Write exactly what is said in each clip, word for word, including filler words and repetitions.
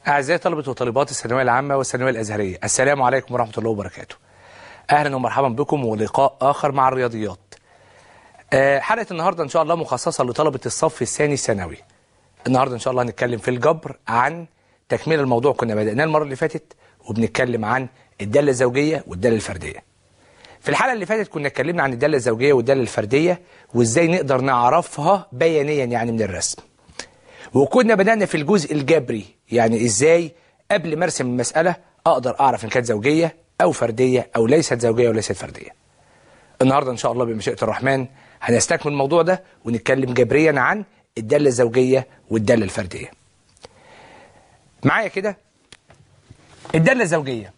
أعزائي طلبة وطالبات الثانوية العامة والثانوية الأزهرية، السلام عليكم ورحمة الله وبركاته. أهلا ومرحبا بكم ولقاء آخر مع الرياضيات. أه حلقة النهاردة إن شاء الله مخصصة لطلبة الصف الثاني الثانوي. النهاردة إن شاء الله هنتكلم في الجبر عن تكميل الموضوع كنا بدأناه المرة اللي فاتت، وبنتكلم عن الدالة الزوجية والدالة الفردية. في الحلقة اللي فاتت كنا اتكلمنا عن الدالة الزوجية والدالة الفردية وإزاي نقدر نعرفها بيانيا يعني من الرسم. وكنا بدأنا في الجزء الجبري، يعني إزاي قبل ما أرسم المسألة أقدر أعرف إن كانت زوجية أو فردية أو ليست زوجية وليست فردية. النهاردة إن شاء الله بمشيئة الرحمن هنستكمل الموضوع ده ونتكلم جبريا عن الدالة الزوجية والدالة الفردية. معايا كده الدالة الزوجية،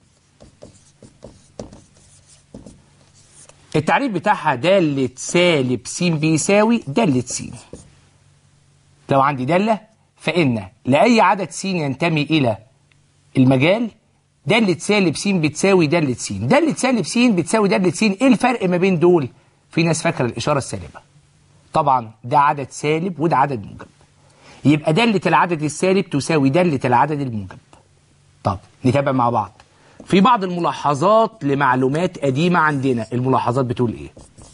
التعريف بتاعها دالة سالب س بيساوي دالة س. لو عندي دالة فإن لأي عدد س ينتمي إلى المجال دالة سالب س بتساوي دالة س. دالة سالب س بتساوي دالة س. إيه الفرق ما بين دول؟ في ناس فاكرة الإشارة السالبة. طبعا ده عدد سالب وده عدد موجب، يبقى دالة العدد السالب تساوي دالة العدد الموجب. طب نتابع مع بعض في بعض الملاحظات لمعلومات قديمة عندنا. الملاحظات بتقول إيه؟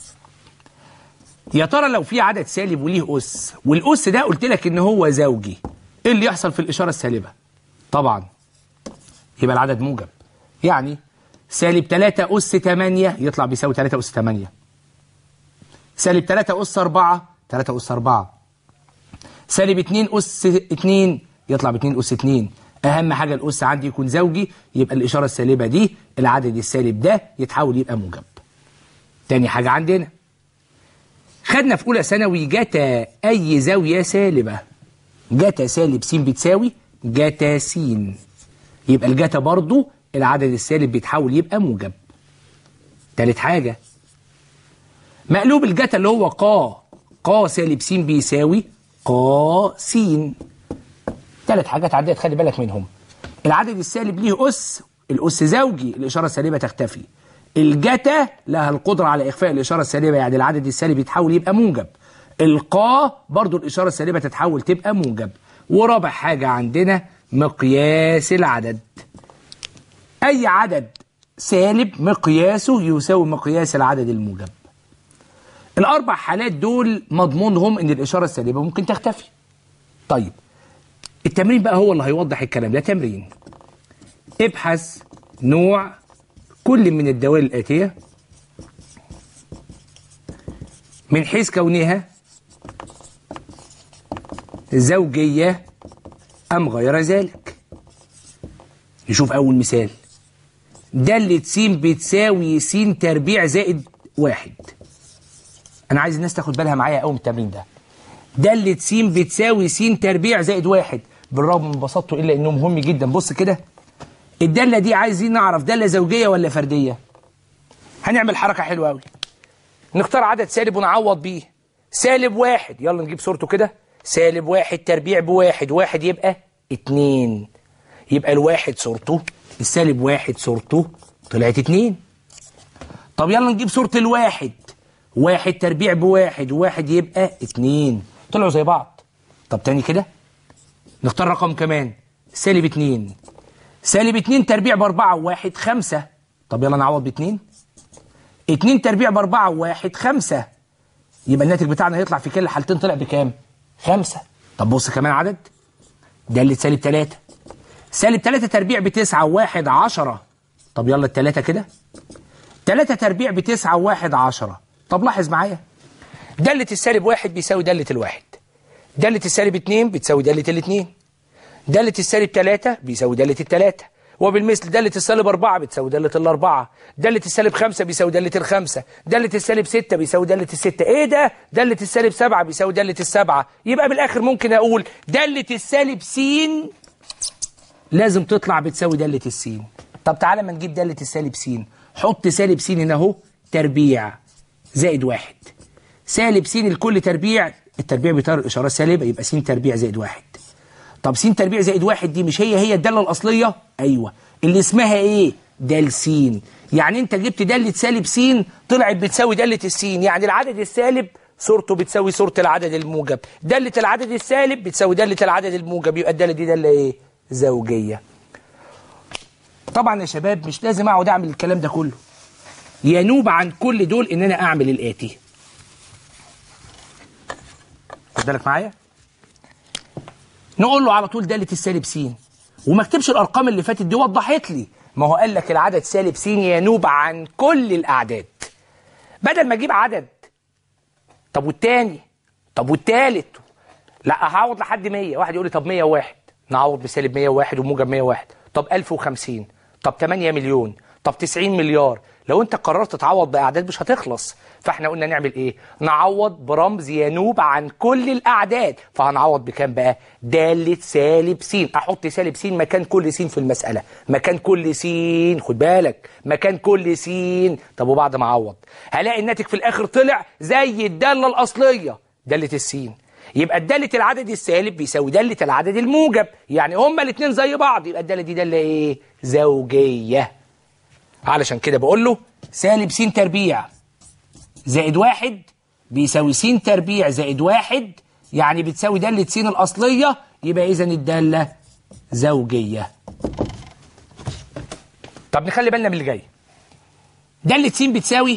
يا ترى لو في عدد سالب وليه أس، والأس ده قلت لك إن هو زوجي، إيه اللي يحصل في الإشارة السالبة؟ طبعا يبقى العدد موجب. يعني سالب تلاتة أس تمانية يطلع بيساوي تلاتة أس تمانية. سالب تلاتة أس أربعة تلاتة أس أربعة. سالب اتنين أس اتنين يطلع ب اتنين أس اتنين. أهم حاجة الأس عندي يكون زوجي، يبقى الإشارة السالبة دي العدد السالب ده يتحول يبقى موجب. تاني حاجة عندنا خدنا في أولى ثانوي جتا أي زاوية سالبة. جتا سالب س بتساوي جتا س، يبقى الجتا برضو العدد السالب بيتحول يبقى موجب. تالت حاجة مقلوب الجتا اللي هو قا، قا سالب س بيساوي قا س. تالت حاجات عدت خلي بالك منهم. العدد السالب ليه أس، الأس زوجي الإشارة السالبة تختفي. الجتا لها القدرة على إخفاء الإشارة السالبة، يعني العدد السالب يتحول يبقى موجب. القا برضو الإشارة السالبة تتحول تبقى موجب. ورابع حاجة عندنا مقياس العدد. أي عدد سالب مقياسه يساوي مقياس العدد الموجب. الأربع حالات دول مضمونهم إن الإشارة السالبة ممكن تختفي. طيب التمرين بقى هو اللي هيوضح الكلام ده. تمرين: ابحث نوع كل من الدوال الآتية من حيث كونها زوجية أم غير ذلك. نشوف أول مثال. دالة س بتساوي س تربيع زائد واحد. أنا عايز الناس تاخد بالها معايا قوي من التمرين ده. دالة س بتساوي س تربيع زائد واحد، بالرغم من بساطته إلا إنه مهم جدا. بص كده، الدالة دي عايزين نعرف دالة زوجية ولا فردية. هنعمل حركة حلوة أوي، نختار عدد سالب ونعوض بيه. سالب واحد، يلا نجيب صورته كده. سالب واحد تربيع بواحد، واحد يبقى اتنين، يبقى الواحد صورته، السالب واحد صورته طلعت اتنين. طب يلا نجيب صورة الواحد. واحد تربيع بواحد، واحد يبقى اتنين، طلعوا زي بعض. طب تاني كده نختار رقم كمان. سالب اتنين، سالب اتنين تربيع باربعة وواحد خمسة. طب يلا نعوض باتنين. اتنين تربيع باربعة وواحد خمسة، يبقى الناتج بتاعنا هيطلع في كل الحالتين طلع بكام؟ خمسة. طب بص كمان عدد دالة سالب تلاتة. سالب تلاتة تربيع بتسعة وواحد عشرة. طب يلا التلاتة كده. تلاتة تربيع بتسعة وواحد عشرة. طب لاحظ معايا، دالة السالب واحد بيساوي دالة الواحد. دالة السالب اتنين بتساوي دالة الاتنين. دالة السالب تلاتة بيساوي دالة التلاتة. وبالمثل دالة السالب أربعة بتساوي دالة الأربعة. دالة السالب خمسة بيساوي دالة الخمسة. دالة السالب ستة بيساوي دالة الستة. إيه ده؟ دالة السالب سبعة بيساوي دالة السبعة. يبقى بالآخر ممكن أقول دالة السالب س لازم تطلع بتساوي دالة السين. طب تعالى ما نجيب دالة السالب س. حط سالب س هنا أهو تربيع زائد واحد. سالب س الكل تربيع، التربيع بيطير الإشارة السالبة، يبقى س تربيع زائد واحد. طب س تربيع زائد واحد دي مش هي هي الدالة الأصلية؟ أيوه، اللي اسمها إيه؟ دال س. يعني أنت جبت دالة سالب س طلعت بتساوي دالة السين، يعني العدد السالب صورته بتساوي صورة العدد الموجب، دالة العدد السالب بتساوي دالة العدد الموجب، يبقى الدالة دي دالة إيه؟ زوجية. طبعا يا شباب مش لازم اقعد اعمل الكلام ده كله، ينوب عن كل دول ان انا اعمل الاتي. خد بالك معايا، نقول له على طول دالة السالب س، وما اكتبش الارقام اللي فاتت دي، وضحت لي. ما هو قال لك العدد سالب س ينوب عن كل الاعداد، بدل ما اجيب عدد طب والتاني طب والتالت، لا هعوض لحد مية. واحد يقول لي طب مية وواحد، نعوض بسالب مية وواحد وموجب مية وواحد. طب ألف وخمسين، طب تمانية مليون، طب تسعين مليار. لو انت قررت تعوض باعداد مش هتخلص، فاحنا قلنا نعمل ايه؟ نعوض برمز ينوب عن كل الاعداد. فهنعوض بكام بقى؟ داله سالب س. احط سالب س مكان كل س في المساله، مكان كل س، خد بالك، مكان كل س. طب وبعد ما اعوض هلاقي الناتج في الاخر طلع زي الداله الاصليه داله السين. يبقى الدالة العدد السالب بيساوي دالة العدد الموجب، يعني هما الاثنين زي بعض، يبقى الدالة دي دالة ايه؟ زوجية. علشان كده بقول له سالب س تربيع زائد واحد بيساوي س تربيع زائد واحد، يعني بتساوي دالة س الأصلية، يبقى إذا الدالة زوجية. طب نخلي بالنا من اللي جاي. دالة س بتساوي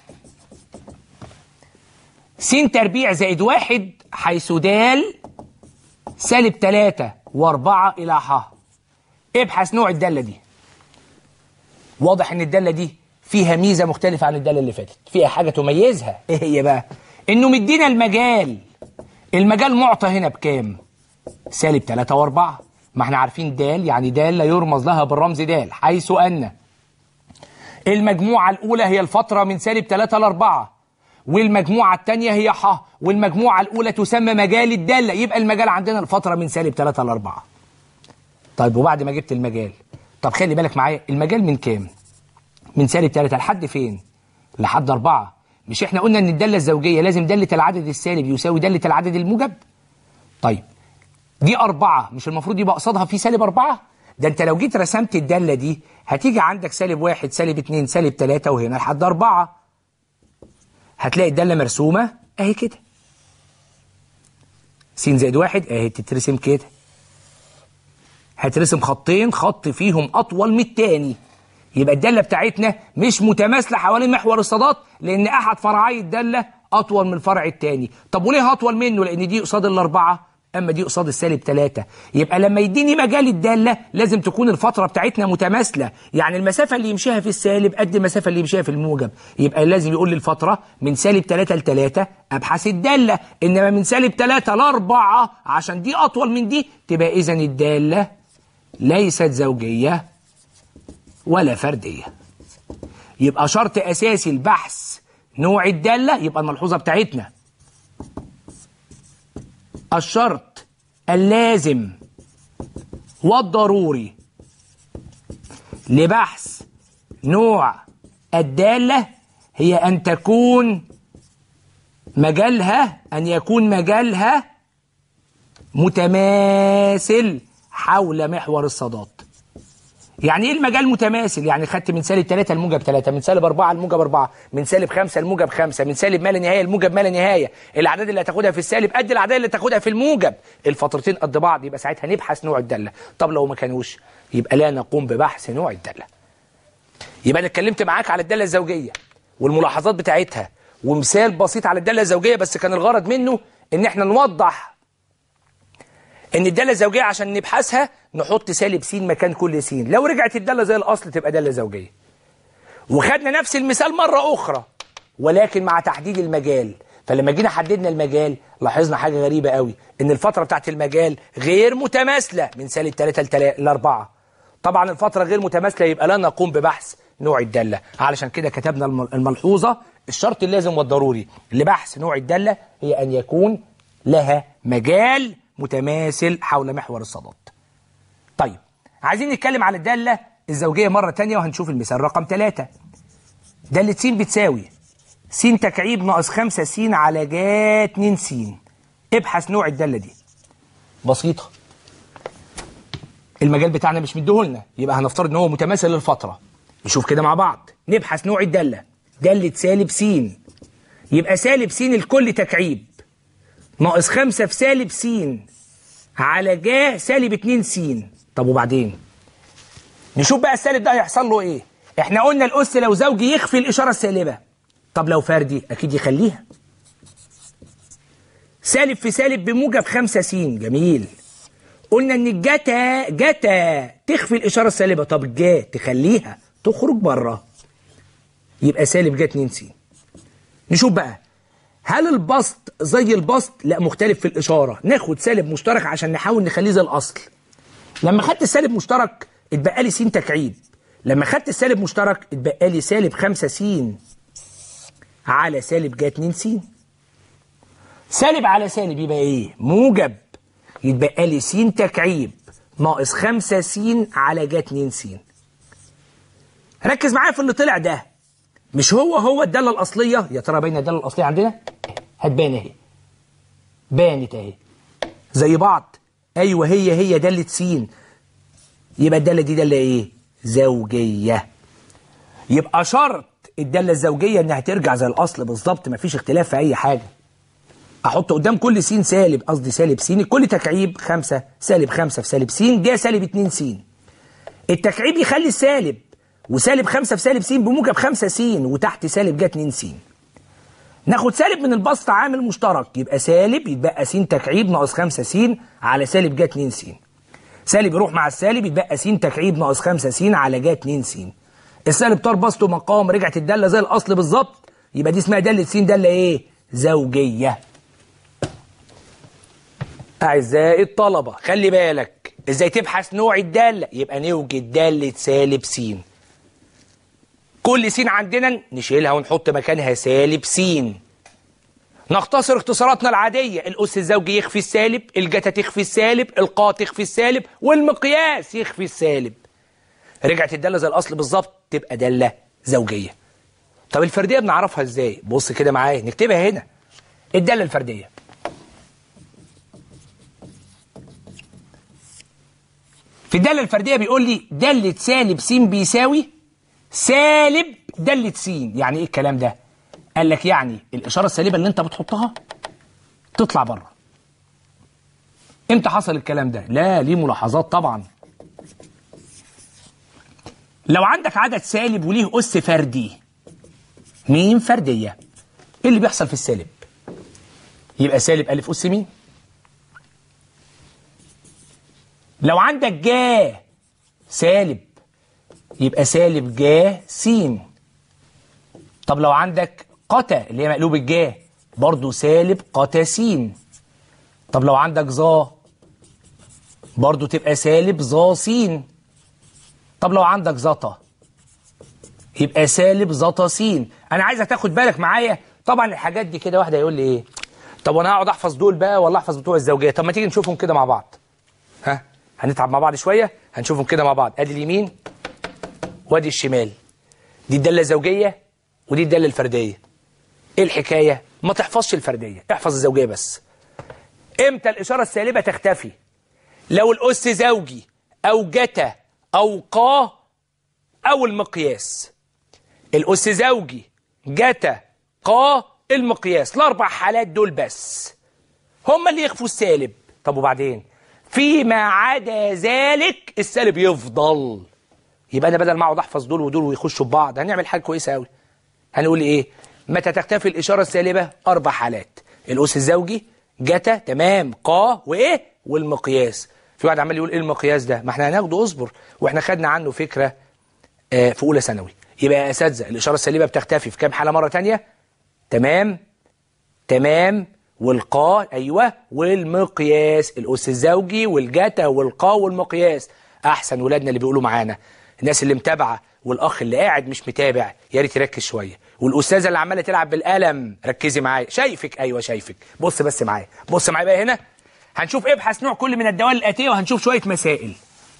س تربيع زائد واحد حيث دال سالب تلاتة واربعة إلى ح. ابحث نوع الدالة دي. واضح إن الدالة دي فيها ميزة مختلفة عن الدالة اللي فاتت، فيها حاجة تميزها. إيه هي بقى؟ إنه مدينا المجال. المجال معطى هنا بكام؟ سالب تلاتة واربعة. ما احنا عارفين دال يعني دالة يرمز لها بالرمز دال، حيث أن المجموعة الأولى هي الفترة من سالب تلاتة ل اربعة، والمجموعة الثانية هي ح، والمجموعة الأولى تسمى مجال الدالة. يبقى المجال عندنا الفترة من سالب تلاتة ل اربعة. طيب وبعد ما جبت المجال، طب خلي بالك معايا، المجال من كام؟ من سالب تلاتة لحد فين؟ لحد اربعة. مش احنا قلنا ان الدالة الزوجية لازم دالة العدد السالب يساوي دالة العدد الموجب؟ طيب دي اربعة، مش المفروض يبقى قصادها في سالب اربعة؟ ده انت لو جيت رسمت الدالة دي هتيجي عندك سالب واحد سالب اتنين سالب تلاتة وهنا لحد اربعة. هتلاقي الدالة مرسومة اهي كده، س زائد واحد اهي تترسم كده، هترسم خطين، خط فيهم اطول من التاني. يبقى الدالة بتاعتنا مش متماثلة حوالين محور الصادات، لان احد فرعي الدالة اطول من الفرع التاني. طب وليه اطول منه؟ لان دي قصاد الاربعة اما دي قصاد السالب تلاتة. يبقى لما يديني مجال الدالة لازم تكون الفترة بتاعتنا متماثلة، يعني المسافة اللي يمشيها في السالب قد المسافة اللي يمشيها في الموجب. يبقى لازم يقول لي الفترة من سالب تلاتة ل تلاتة ابحث الدالة، انما من سالب تلاتة ل اربعة عشان دي اطول من دي، تبقى اذا الدالة ليست زوجية ولا فردية. يبقى شرط اساسي البحث نوع الدالة. يبقى الملحوظة بتاعتنا الشرط اللازم والضروري لبحث نوع الدالة هي أن تكون مجالها أن يكون مجالها متماثل حول محور الصادات. يعني ايه المجال متماثل؟ يعني خدت من سالب تلاتة الموجب تلاتة، من سالب اربعة الموجب اربعة، من سالب خمسة الموجب خمسة، من سالب ما لا نهايه الموجب ما لا نهايه. الاعداد اللي هتاخدها في السالب قد الاعداد اللي هتاخدها في الموجب، الفترتين قد بعض، يبقى ساعتها نبحث نوع الداله. طب لو ما كانوش يبقى لا نقوم ببحث نوع الداله. يبقى انا اتكلمت معاك على الداله الزوجيه والملاحظات بتاعتها ومثال بسيط على الداله الزوجيه، بس كان الغرض منه ان احنا نوضح ان الداله الزوجيه عشان نبحثها نحط سالب س مكان كل س. لو رجعت الداله زي الاصل تبقى داله زوجيه. وخدنا نفس المثال مره اخرى ولكن مع تحديد المجال. فلما جينا حددنا المجال لاحظنا حاجه غريبه قوي، ان الفتره بتاعت المجال غير متماثله من سالب تلاتة ل اربعة. طبعا الفتره غير متماثله يبقى لا نقوم ببحث نوع الداله. علشان كده كتبنا الملحوظه الشرط اللازم والضروري لبحث نوع الداله هي ان يكون لها مجال متماثل حول محور الصادات. طيب عايزين نتكلم على الدالة الزوجية مرة تانية وهنشوف المثال رقم تلاتة. دالة س بتساوي س تكعيب ناقص خمسة س على جا اتنين س. ابحث نوع الدالة دي. بسيطة، المجال بتاعنا مش مديهولنا، يبقى هنفترض ان هو متماثل للفترة. نشوف كده مع بعض، نبحث نوع الدالة. دالة سالب س، يبقى سالب س الكل تكعيب ناقص خمسة في سالب س على جا سالب اتنين س. طب وبعدين نشوف بقى السالب ده هيحصل له ايه. احنا قلنا الاس لو زوجي يخفي الاشاره السالبه، طب لو فردي اكيد يخليها. سالب في سالب بموجب خمسة س، جميل. قلنا ان الجتا جتا تخفي الاشاره السالبه، طب الجا تخليها تخرج بره، يبقى سالب جا اتنين س. نشوف بقى هل البسط زي البسط؟ لا، مختلف في الاشاره. ناخد سالب مشترك عشان نحاول نخليه زي الاصل. لما خدت السالب مشترك اتبقى لي س تكعيب، لما خدت السالب مشترك اتبقى لي سالب خمسة س على سالب جا اتنين س. سالب على سالب يبقى ايه؟ موجب، يتبقى لي س تكعيب ناقص خمسة س على جا اتنين س. ركز معايا في اللي طلع ده، مش هو هو الداله الاصليه؟ يا ترى باينه الداله الاصليه عندنا؟ هتبان اهي، بانت اهي زي بعض. ايوه هي هي داله س، يبقى الداله دي داله ايه؟ زوجيه. يبقى شرط الداله الزوجيه انها ترجع زي الاصل بالظبط، مفيش اختلاف في اي حاجه. احط قدام كل س سالب، قصدي سالب س، كل تكعيب خمسة سالب خمسة في سالب س جا سالب اتنين س. التكعيب يخلي السالب، وسالب خمسة في سالب س بموجب خمسة س، وتحت سالب جا اتنين س. ناخد سالب من البسط عامل مشترك، يبقى سالب يتبقى س تكعيب ناقص خمسة س على سالب جا اتنين س. سالب يروح مع السالب يتبقى س تكعيب ناقص خمسة س على جا اتنين س. السالب طار بسط ومقام، رجعت الداله زي الاصل بالظبط، يبقى دي اسمها داله س داله ايه؟ زوجيه. اعزائي الطلبه خلي بالك ازاي تبحث نوع الداله. يبقى نوجد داله سالب س، كل س عندنا نشيلها ونحط مكانها سالب س. نختصر اختصاراتنا العاديه، الاس الزوجي يخفي السالب، الجتا تخفي السالب، القا تخفي السالب، والمقياس يخفي السالب. رجعت الداله زي الاصل بالظبط، تبقى داله زوجيه. طب الفرديه بنعرفها ازاي؟ بص كده معايا، نكتبها هنا. الداله الفرديه في الداله الفرديه بيقول لي داله سالب س بيساوي سالب داله س. يعني ايه الكلام ده؟ قال لك يعني الاشاره السالبه اللي انت بتحطها تطلع بره. امتى حصل الكلام ده؟ لا، ليه ملاحظات طبعا. لو عندك عدد سالب وليه اس فردي، ميم فرديه، ايه اللي بيحصل في السالب؟ يبقى سالب الف اس ميم. لو عندك جا سالب يبقى سالب جا س. طب لو عندك قتا اللي هي مقلوب الجا برضو سالب قتا س. طب لو عندك ظا برضو تبقى سالب ظا س. طب لو عندك زطا يبقى سالب زطا س. انا عايزك تاخد بالك معايا. طبعا الحاجات دي كده واحد هيقول لي ايه؟ طب وانا هقعد احفظ دول بقى ولا احفظ بتوع الزوجيه؟ طب ما تيجي نشوفهم كده مع بعض. ها هنتعب مع بعض شويه، هنشوفهم كده مع بعض. ادي اليمين وادي الشمال، دي الداله الزوجيه ودي الداله الفرديه. ايه الحكايه؟ ما تحفظش الفرديه، احفظ الزوجيه بس. امتى الاشاره السالبه تختفي؟ لو الاس زوجي او جتا او قا او المقياس. الاس زوجي جتا قا المقياس، الاربع حالات دول بس هم اللي يخفوا السالب. طب وبعدين فيما عدا ذلك السالب يفضل. يبقى انا بدل ما اقعد احفظ دول ودول ويخشوا ببعض، هنعمل حاجه كويسه قوي. هنقول ايه؟ متى تختفي الاشاره السالبه؟ اربع حالات: الاس الزوجي، جتا، تمام، قا، وايه؟ والمقياس. في واحد عمال يقول ايه المقياس ده؟ ما احنا هناخده، اصبر، واحنا خدنا عنه فكره آه في اولى ثانوي. يبقى يا اساتذه الاشاره السالبه بتختفي في كام حاله مره ثانيه؟ تمام تمام، والقا، ايوه، والمقياس. الاس الزوجي والجتا والقا والمقياس. احسن ولادنا اللي بيقولوا معانا، الناس اللي متابعه والاخ اللي قاعد مش متابع يا ريت يركز شويه، والاستاذه اللي عماله تلعب بالقلم ركزي معايا. شايفك، ايوه شايفك. بص بس معايا، بص معايا بقى هنا. هنشوف ابحث نوع كل من الدوال الاتيه، وهنشوف شويه مسائل.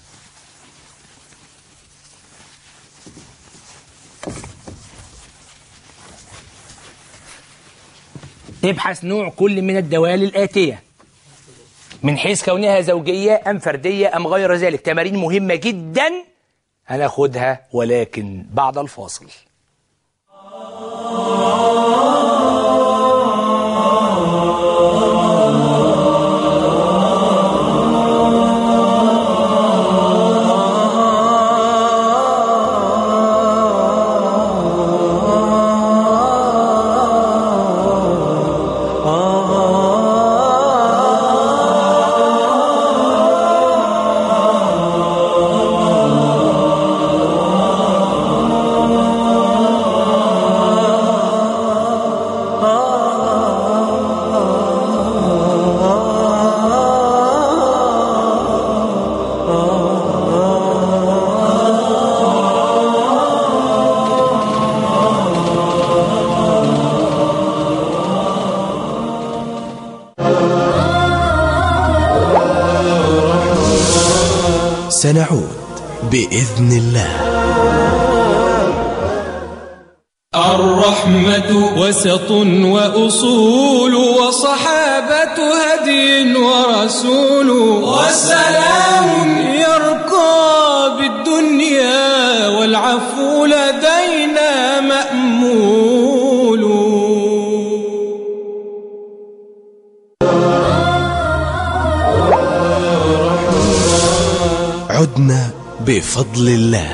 ابحث نوع كل من الدوال الآتية من حيث كونها زوجية أم فردية أم غير ذلك. تمارين مهمة جدا هناخدها ولكن بعد الفاصل. سنعود بإذن الله. الرحمة وسط وأصول وصحابة هدي ورسول وسلام يرقى بالدنيا والعفو لدينا مأمول. عدنا بفضل الله.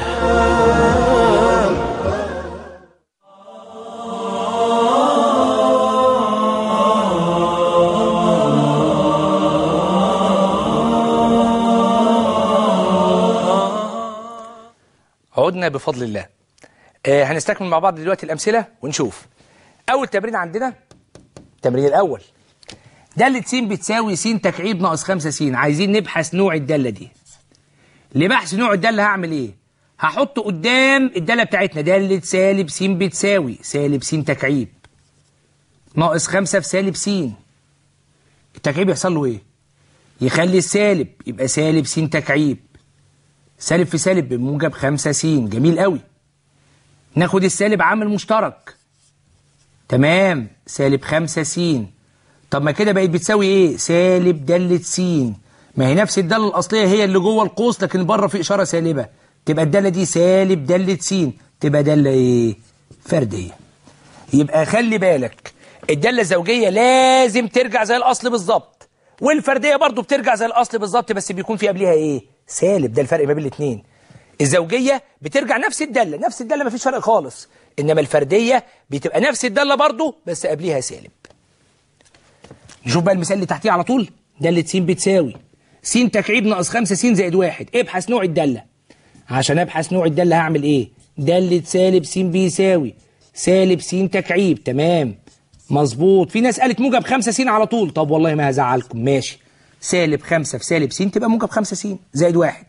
عدنا بفضل الله. آه هنستكمل مع بعض دلوقتي الأمثلة ونشوف. أول تمرين عندنا التمرين الأول، دالة س بتساوي س تكعيب ناقص خمسة س. عايزين نبحث نوع الدالة دي. لبحث نوع الدالة هعمل إيه؟ هحط قدام الدالة بتاعتنا دالة سالب س بتساوي سالب س تكعيب ناقص خمسة في سالب س. التكعيب يحصل له إيه؟ يخلي السالب يبقى سالب س تكعيب، سالب في سالب بموجب خمسة س. جميل قوي. ناخد السالب عامل مشترك، تمام، سالب خمسة س. طب ما كده بقت بتساوي ايه؟ سالب دالة س. ما هي نفس الدالة الأصلية هي اللي جوه القوس لكن بره في إشارة سالبة، تبقى الدالة دي سالب دالة س، تبقى دالة ايه؟ فردية. يبقى خلي بالك الدالة الزوجية لازم ترجع زي الأصل بالظبط، والفردية برضو بترجع زي الأصل بالظبط بس بيكون في قبلها ايه؟ سالب. ده الفرق ما بين الاثنين. الزوجية بترجع نفس الدالة، نفس الدالة مفيش فرق خالص، إنما الفردية بتبقى نفس الدالة برضو بس قبلها سالب. نشوف بقى المثال اللي تحتيه على طول. دالة س بتساوي س تكعيب ناقص خمسة س زائد واحد. ابحث نوع الدالة. عشان ابحث نوع الدالة هعمل ايه؟ دالة سالب س بيساوي سالب س تكعيب، تمام مظبوط. في ناس قالت موجب خمسة س على طول، طب والله ما هزعلكم، ماشي. سالب خمسة في سالب س تبقى موجب خمسة س زائد واحد.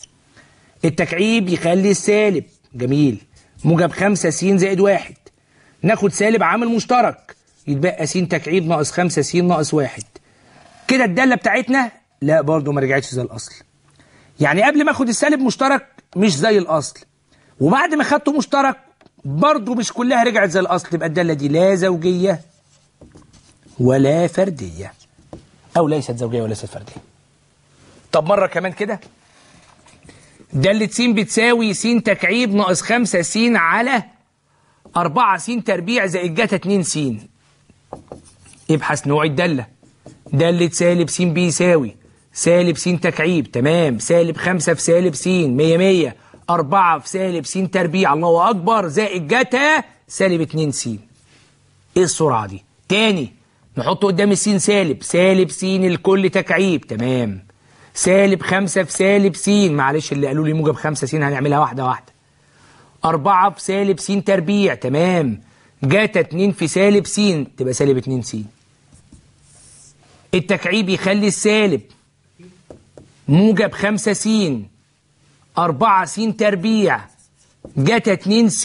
التكعيب يخلي السالب، جميل، موجب خمسة س زائد واحد. ناخد سالب عامل مشترك، يتبقى س تكعيب ناقص خمسة س ناقص واحد. كده الدالة بتاعتنا لا برضو ما رجعتش زي الأصل. يعني قبل ما اخد السالب مشترك مش زي الأصل، وبعد ما خدته مشترك برضو مش كلها رجعت زي الأصل. تبقى الدالة دي لا زوجية ولا فردية، أو ليست زوجية وليست فردية. طب مرة كمان كده، دالة س بتساوي س تكعيب ناقص خمسة س على أربعة س تربيع زائد جتا اتنين س. ابحث نوع الدالة. دالة سالب س بيساوي سالب س تكعيب، تمام، سالب خمسة في سالب س، مية مية، أربعة في سالب س تربيع، الله أكبر، زائد جتا سالب اتنين س. إيه السرعة دي؟ تاني، نحط قدام السين سالب، سالب س الكل تكعيب، تمام، سالب خمسة في سالب س، معلش اللي قالوا لي موجب خمسة س هنعملها واحدة واحدة. أربعة في سالب س تربيع، تمام، جاتا اتنين في سالب س تبقى سالب اتنين س. التكعيب يخلي السالب موجب خمسة س، أربعة س تربيع، جاتا اتنين س.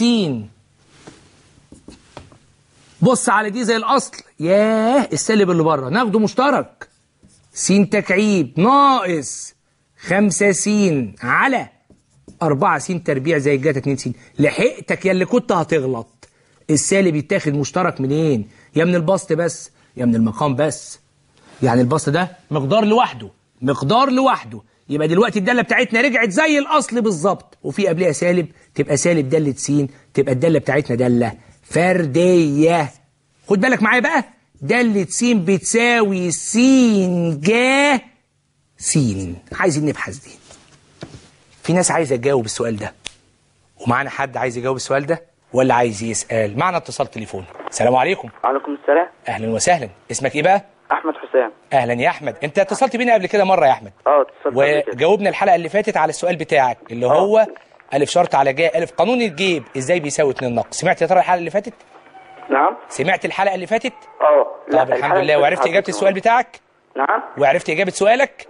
بص على دي زي الأصل، ياه السالب اللي بره ناخده مشترك، س تكعيب ناقص خمسة س على أربعة س تربيع زي جاتا اتنين س. لحقتك يا اللي كنت هتغلط. السالب يتاخد مشترك منين؟ يا من البسط بس يا من المقام بس. يعني البسط ده مقدار لوحده، مقدار لوحده. يبقى دلوقتي الدالة بتاعتنا رجعت زي الأصل بالظبط، وفي قبلها سالب، تبقى سالب دالة س، تبقى الدالة بتاعتنا دالة فردية. خد بالك معايا بقى، دالة س بتساوي س جا س. عايزين نبحث دي. في ناس عايزة تجاوب السؤال ده، ومعنا حد عايز يجاوب السؤال ده ولا عايز يسأل؟ معنا اتصال تليفون. السلام عليكم. وعليكم السلام. أهلا وسهلا. اسمك إيه بقى؟ أحمد حسام. أهلا يا أحمد. أنت اتصلت بينا قبل كده مرة يا أحمد؟ أه اتصلت. وجاوبنا الحلقة اللي فاتت على السؤال بتاعك اللي أوه. هو ألف شرط على جاء ألف، قانون الجيب إزاي بيساوي اتنين ناقص. سمعت يا ترى الحلقة اللي فاتت؟ نعم. سمعت الحلقة اللي فاتت؟ أه. طب الحمد لله. وعرفت إجابة السؤال بتاعك؟ نعم. وعرفت إجابة سؤالك؟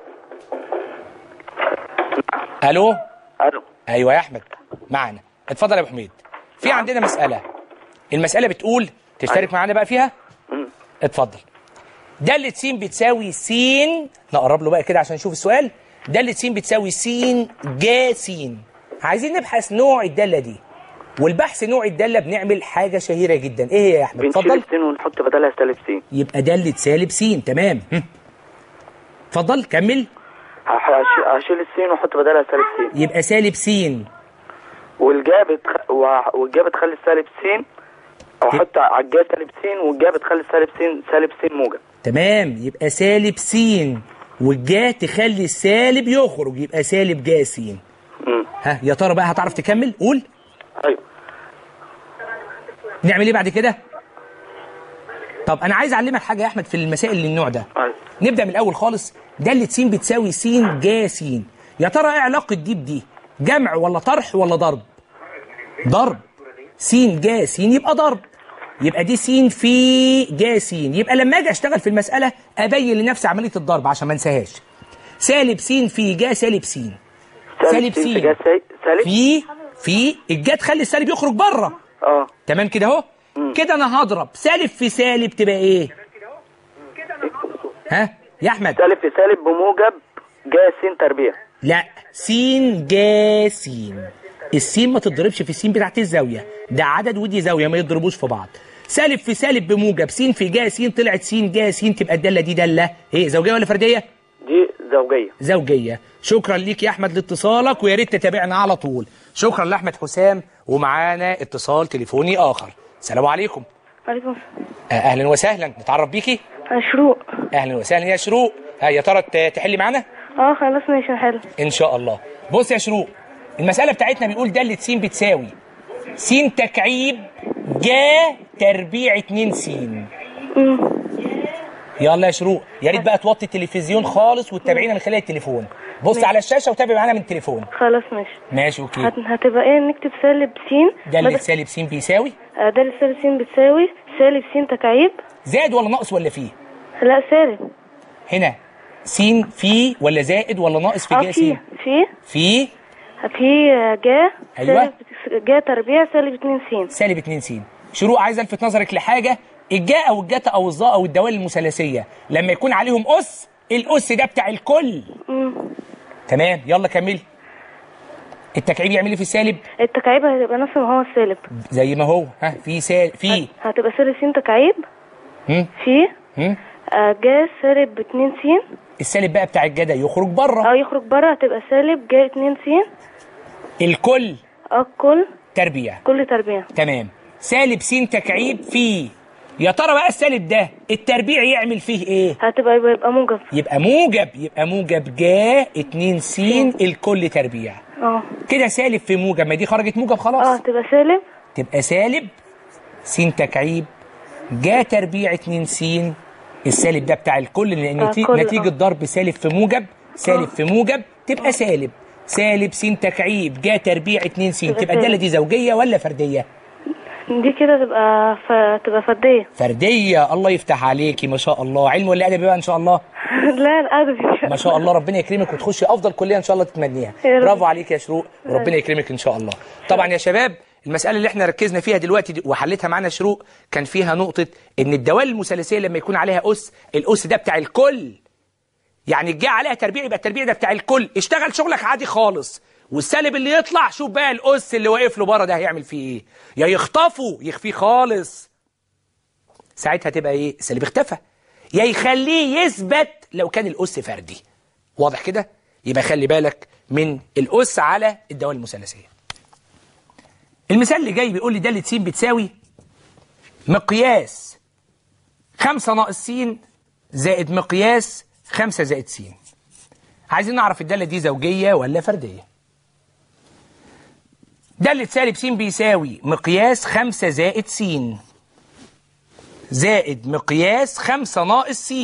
ألو؟ ألو. أيوة يا أحمد معنا. اتفضل يا أبو حميد. في نعم. عندنا مسألة. المسألة بتقول تشترك أيوة. معانا بقى فيها؟ مم. اتفضل. دالة س بتساوي س، نقرب له بقى كده عشان نشوف السؤال. دالة س بتساوي س جا س. عايزين نبحث نوع الدالة دي، والبحث نوع الدالة بنعمل حاجة شهيرة جدا. ايه هي يا احمد؟ اتفضل. بنشيل السين ونحط بدلها سالب س. يبقى دالة سالب س. تمام. اتفضل كمل. هشيل السين واحط بدلها سالب س. يبقى سالب س. والجا بتخ... والجا بتخلي السالب س، او احط على الجا سالب س والجا بتخلي السالب س سالب س موجب. تمام. يبقى سالب س والجا تخلي السالب يخرج، يبقى سالب جا س. ها يا ترى بقى هتعرف تكمل؟ قول. ايوه. نعمل ايه بعد كده؟ طب انا عايز اعلمك حاجه يا احمد في المسائل اللي النوع ده. أيوة. نبدا من الاول خالص. داله س بتساوي س جا س. يا ترى ايه علاقه دي بدي؟ جمع ولا طرح ولا ضرب؟ ضرب. س جا س يبقى ضرب، يبقى دي س في جا س. يبقى لما اجي اشتغل في المساله ابين لنفسي عمليه الضرب عشان ما انساهاش. سالب س في جا سالب س. سالب س في في الجا تخلي السالب يخرج بره. اه تمام كده اهو. كده انا هضرب سالب في سالب تبقى ايه؟ ها يا احمد؟ سالب في سالب بموجب جا س تربيع. لا، س جا س. السين ما تضربش في السين بتاعت الزاويه، ده عدد ودي زاويه ما يضربوش في بعض. سالب في سالب بموجب س في جا س، طلعت س جا س، تبقى الداله دي داله ايه؟ زوجيه ولا فرديه؟ دي زوجيه. زوجيه. شكرا ليك يا احمد لاتصالك، ويا ريت تتابعنا على طول. شكرا لاحمد حسام. ومعانا اتصال تليفوني اخر. السلام عليكم. وعليكم اهلا وسهلا، نتعرف بيكي. شروق. اهلا وسهلا يا شروق. ها يا ترى تحلي معانا؟ اه خلاص ماشي هحل ان شاء الله. بص يا شروق، المساله بتاعتنا بيقول داله س بتساوي س تكعيب جا تربيع اتنين س. يلا يا شروق، يا ريت بقى توطي التلفزيون خالص وتتابعينا من خلال التليفون. بص ماشي على الشاشه وتابع معانا من التليفون. خلاص ماشي. ماشي اوكي. هت... هتبقى ايه؟ نكتب سالب س. داله بدل... سالب س بيساوي آه داله سالب س بتساوي سالب س تكعيب. زائد ولا ناقص ولا فيه؟ لا سالب. هنا س في ولا زائد ولا ناقص في آه جا س؟ في في في في جا. ايوه. جا تربيع سالب اتنين س. سالب اتنين س. شروق، عايز الفت نظرك لحاجه. الجاء او الجتا او الظاء او الدوال المثلثيه لما يكون عليهم اس، الاس ده بتاع الكل. امم تمام. يلا كملي. التكعيب يعمل ايه في السالب؟ التكعيب هتبقى نفس ما هو السالب زي ما هو. ها في سالب في هتبقى سالب س تكعيب. امم في امم آه جا سالب اتنين س. السالب بقى بتاع الجا ده يخرج بره. اه يخرج بره، هتبقى سالب جا اتنين س. الكل اه كل تربيع. كل تربيع. تمام. سالب س تكعيب في. يا ترى بقى السالب ده التربيع يعمل فيه ايه؟ هتبقى يبقى, يبقى موجب. يبقى موجب. يبقى موجب جا اتنين س الكل تربيع. اه كده سالب في موجب، ما دي خرجت موجب خلاص. اه تبقى سالب. تبقى سالب س تكعيب جا تربيع اتنين س. السالب ده بتاع الكل لان آه كل. نتيجه ضرب سالب في موجب. سالب آه. في موجب تبقى سالب. سالب س تكعيب جا تربيع اتنين س. تبقى الداله دي زوجيه ولا فرديه؟ دي كده تبقى ف... تبقى فرديه. فرديه. الله يفتح عليكي، ما شاء الله. علم ولا ادبي بقى ان شاء الله؟ لا الادبي. ما شاء الله. ربنا يكرمك وتخشي افضل كليه ان شاء الله تتمنيها. برافو عليك يا شروق، وربنا يكرمك ان شاء الله. طبعا يا شباب، المساله اللي احنا ركزنا فيها دلوقتي دي وحلتها معانا شروق كان فيها نقطه ان الدوال المثلثيه لما يكون عليها اس، الاس ده بتاع الكل. يعني الجا عليها تربيع يبقى التربيع ده بتاع الكل. اشتغل شغلك عادي خالص، والسالب اللي يطلع شوف بقى الاس اللي واقف له بره ده هيعمل فيه ايه. يا يخطفه يخفيه خالص، ساعتها تبقى ايه؟ السالب اختفى. يا يخليه يثبت لو كان الاس فردي. واضح كده؟ يبقى خلي بالك من الاس على الدوال المثلثيه. المثال اللي جاي بيقول لي داله س بتساوي مقياس خمسة ناقص س زائد مقياس خمسة زائد س. عايزين نعرف الداله دي زوجيه ولا فرديه. دالة سالب س بيساوي مقياس خمسة زائد س زائد مقياس خمسة ناقص س.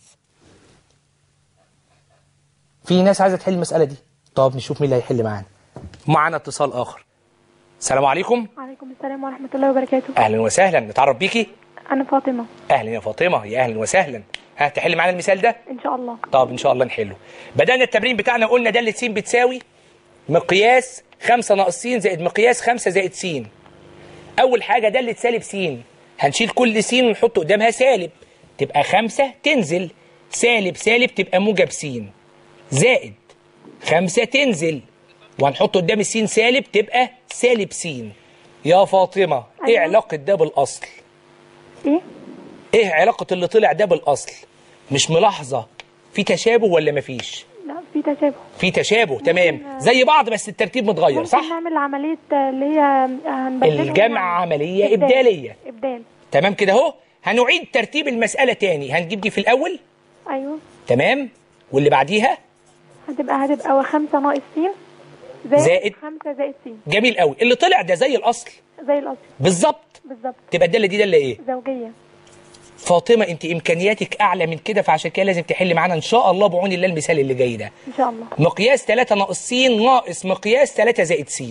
في ناس عايزة تحل المسألة دي. طب نشوف مين اللي هيحل معانا. معانا اتصال آخر. السلام عليكم. وعليكم السلام ورحمة الله وبركاته. أهلا وسهلا، نتعرف بيكي؟ أنا فاطمة. أهلا يا فاطمة، يا أهلا وسهلا. ها تحل معانا المثال ده؟ إن شاء الله. طب إن شاء الله نحله. بدأنا التمرين بتاعنا، قلنا دالة س بتساوي مقياس خمسة ناقص س زائد مقياس خمسة زائد س. أول حاجة دالة سالب س هنشيل كل س ونحط قدامها سالب، تبقى خمسة تنزل، سالب سالب تبقى موجب س، زائد خمسة تنزل وهنحط قدام السين سالب تبقى سالب س. يا فاطمة أيوة. ايه علاقة ده بالأصل؟ ايه؟ ايه علاقة اللي طلع ده بالأصل؟ مش ملاحظة في تشابه ولا مفيش؟ لا في تشابه. في تشابه تمام، زي بعض بس الترتيب متغير صح؟ ممكن نعمل عملية اللي هي هنبدلهم الجمع يعني. عملية إبدال. إبدالية. إبدال. تمام كده اهو. هنعيد ترتيب المسألة تاني، هنجيب دي في الأول. أيوه. تمام، واللي بعديها هتبقى هتبقى خمسة ناقص س زائد, زائد خمسة زائد س. جميل قوي، اللي طلع ده زي الأصل. زي الأصل. بالظبط. بالظبط. تبقى الدالة دي دالة إيه؟ زوجية. فاطمة أنت إمكانياتك أعلى من كده، فعشان كده لازم تحل معانا إن شاء الله بعون الله المثال اللي جاي ده. إن شاء الله. مقياس تلاتة ناقص س ناقص مقياس تلاتة زائد س.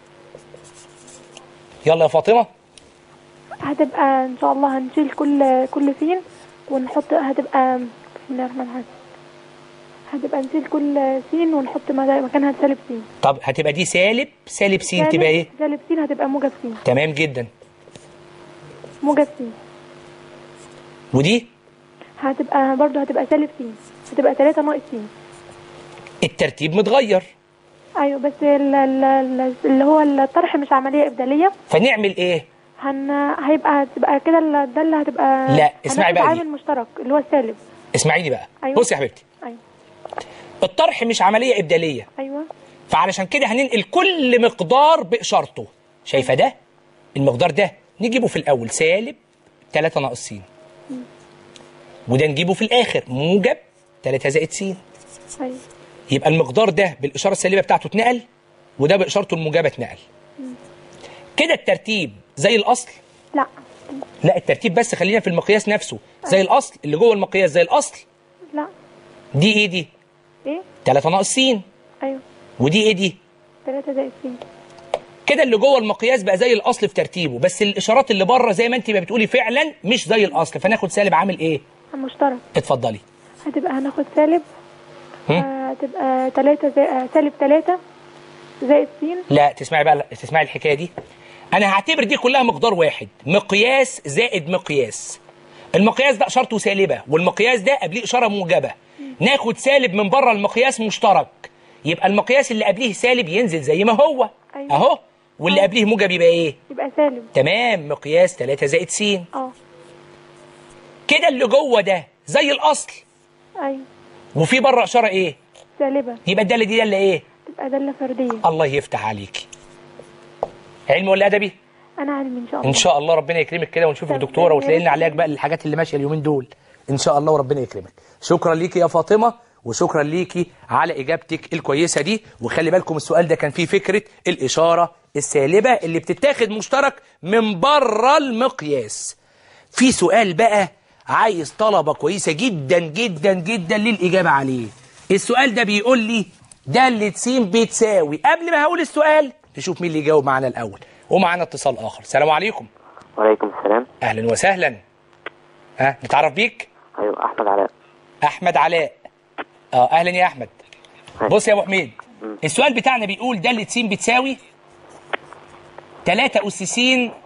يلا يا فاطمة. هتبقى إن شاء الله هنشيل كل كل س ونحط، هتبقى بسم الله الرحمن الرحيم. هتبقى نشيل كل س ونحط مكانها سالب س. طب هتبقى دي سالب سالب س تبقى إيه؟ سالب س هتبقى موجب س. تمام جدا. موجب س. ودي؟ هتبقى برضو هتبقى سالب س، هتبقى تلاتة ناقص س. الترتيب متغير. ايوه بس ال ال اللي هو الطرح مش عمليه ابداليه. فنعمل ايه؟ هن هيبقى هتبقى كده الداله هتبقى لا اسمعي بقى، عامل مشترك اللي هو السالب. اسمعيني بقى. أيوة. بصي يا حبيبتي. ايوه. الطرح مش عمليه ابداليه. ايوه. فعلشان كده هننقل كل مقدار باشارته. شايفه ده؟ المقدار ده نجيبه في الاول سالب تلاتة ناقص س، وده نجيبه في الاخر موجب تلاتة زائد س. ايوه. يبقى المقدار ده بالاشاره السالبه بتاعته اتنقل، وده باشارته الموجبه اتنقل. كده الترتيب زي الاصل؟ لا لا الترتيب بس خلينا في المقياس نفسه زي الاصل، اللي جوه المقياس زي الاصل. لا. دي ايه دي؟ ايه؟ تلاتة ناقص س. ايوه. ودي ايه دي؟ تلاتة زائد س. كده اللي جوه المقياس بقى زي الاصل في ترتيبه، بس الاشارات اللي بره زي ما انت ما بتقولي فعلا مش زي الاصل، فناخد سالب عامل ايه؟ مشترك. اتفضلي. هتبقى هناخد سالب، هتبقى تلاتة زائد سالب تلاتة زائد س. لا تسمعي بقى، تسمعي الحكايه دي. انا هعتبر دي كلها مقدار واحد، مقياس زائد مقياس. المقياس ده اشارته سالبه والمقياس ده قبليه اشاره موجبه. ناخد سالب من بره المقياس مشترك، يبقى المقياس اللي قبليه سالب ينزل زي ما هو. أيوة. اهو. واللي أوه. قبليه موجب يبقى ايه؟ يبقى سالب. تمام، مقياس تلاتة زائد س. اه كده اللي جوه ده زي الاصل. ايوه. وفي بره اشاره ايه؟ سالبه. يبقى الداله دي داله ايه؟ تبقى داله فرديه. الله يفتح عليكي. علم ولا ادبي؟ انا علمي ان شاء الله. ان شاء الله ربنا يكرمك كده ونشوفك دكتوره وتلاقي لنا عليك بقى الحاجات اللي ماشيه اليومين دول ان شاء الله وربنا يكرمك. شكرا ليكي يا فاطمه وشكرا ليكي على اجابتك الكويسه دي. وخلي بالكم السؤال ده كان فيه فكره الاشاره السالبه اللي بتتاخد مشترك من بره المقياس. في سؤال بقى عايز طلبه كويسه جدا جدا جدا للاجابه عليه. السؤال ده بيقول لي داله س بتساوي. قبل ما هقول السؤال نشوف مين اللي يجاوب معانا الاول. ومعانا اتصال اخر. السلام عليكم. وعليكم السلام. اهلا وسهلا. ها نتعرف بيك؟ ايوه احمد علاء. احمد علاء. اه اهلا يا احمد. بص يا ابو حميد، السؤال بتاعنا بيقول داله س بتساوي تلاتة اس س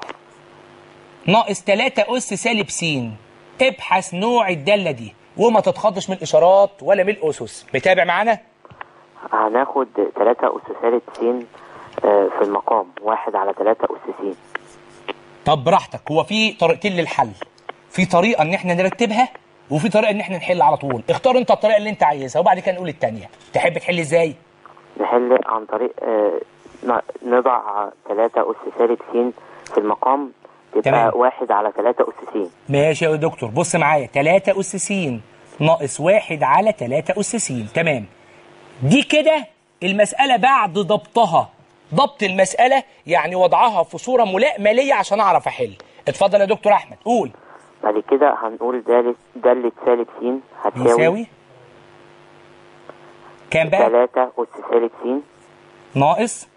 ناقص تلاتة اس سالب س. ابحث نوع الداله دي وما تتخضش من الاشارات ولا من الاسس. متابع معانا؟ هناخد تلاتة اس سالب س في المقام واحد على تلاتة اس س. طب براحتك، هو في طريقتين للحل. في طريقه ان احنا نرتبها وفي طريقه ان احنا نحل على طول. اختار انت الطريقه اللي انت عايزها وبعد كده نقول الثانيه. تحب تحل ازاي؟ نحل عن طريق آه نضع تلاتة اس سالب س في المقام تبقى تمام. واحد على تلاتة اس س. ماشي يا دكتور. بص معايا، تلاتة اس س ناقص واحد على تلاتة اس س. تمام. دي كده المساله بعد ضبطها. ضبط المساله يعني وضعها في صوره ملائمه ليا عشان اعرف احل. اتفضل يا دكتور احمد قول. بعد كده هنقول دالة دالة سالب س هتساوي يساوي كام بقى؟ تلاتة اس سالب س ناقص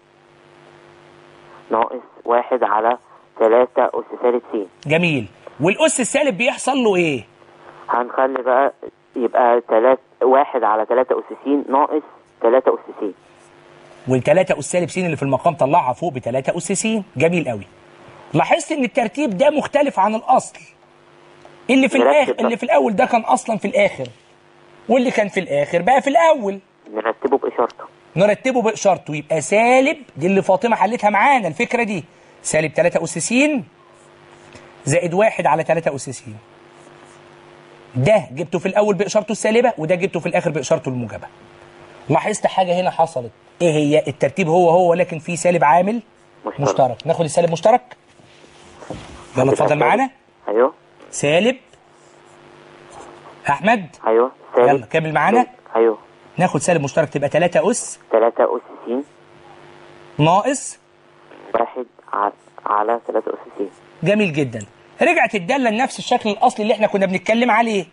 ناقص واحد على تلاتة اس سالب س. جميل. والاس السالب بيحصل له ايه؟ هنخلي بقى يبقى تلات واحد على تلاتة اس س ناقص تلاتة اس س. والتلاتة اس سالب س اللي في المقام طلعها فوق بتلاتة اس س. جميل قوي. لاحظت ان الترتيب ده مختلف عن الاصل. اللي في الاخر اللي في الاول ده كان اصلا في الاخر، واللي كان في الاخر بقى في الاول. نرتبه باشارته. نرتبه بإشارته يبقى سالب، دي اللي فاطمة حلتها معانا الفكرة دي، سالب تلاتة أس س زائد واحد على تلاتة أس س. ده جبته في الأول بإشارته السالبة وده جبته في الآخر بإشارته الموجبة. لاحظت حاجة هنا حصلت، إيه هي؟ الترتيب هو هو ولكن في سالب عامل مشترك, مشترك. ناخد السالب مشترك. يلا اتفضل معانا. أيوه سالب أحمد. أيوه سالب. يلا كمل معانا. أيوه ناخد سالب مشترك تبقى تلاتة أس تلاتة أس س ناقص واحد على تلاتة أس س. جميل جدا. رجعت الدالة لنفس الشكل الأصلي اللي احنا كنا بنتكلم عليه،